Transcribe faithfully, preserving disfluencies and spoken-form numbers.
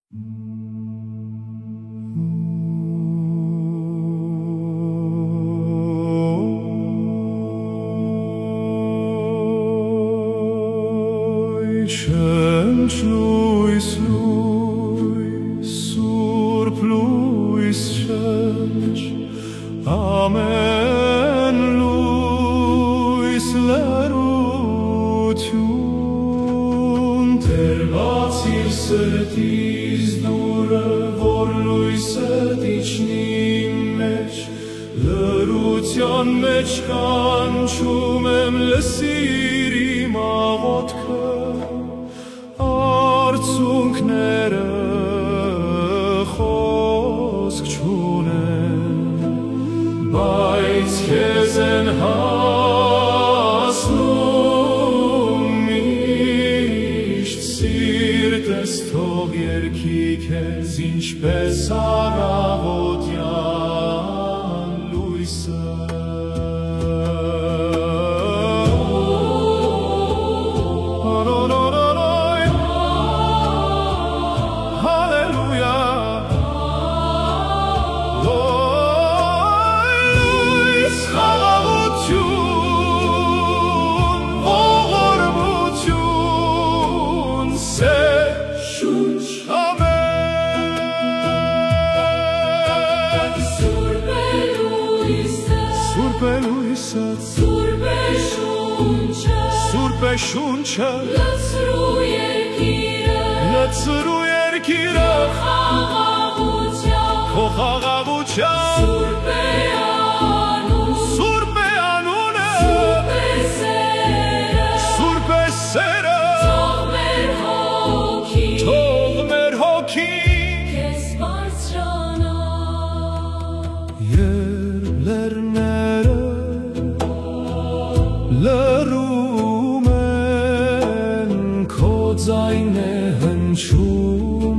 Scent luis luis sur pluis scent amen luis lerutiun ter bacil sertis dure vor luis eticnim mech lerutian mech canciumem lesiri mavotke Arțuncnere խոսք չունեն, բայց քեզ են հասնում միշտ սիրտս թող երգի քեզ ինչպես առավոտյան լույսը Սուրբ է շունչը լցրու երկիրը լցրու երկիրը քո խաղաղությամբ Սուրբ է անուն Սուրբ է անունը Սուրբ է սերը Սուրբ է սերը Թող մեր հոգին Թող մեր հոգին քեզ բարձրանա Երբ լեռները լռում Ձայն է հնչում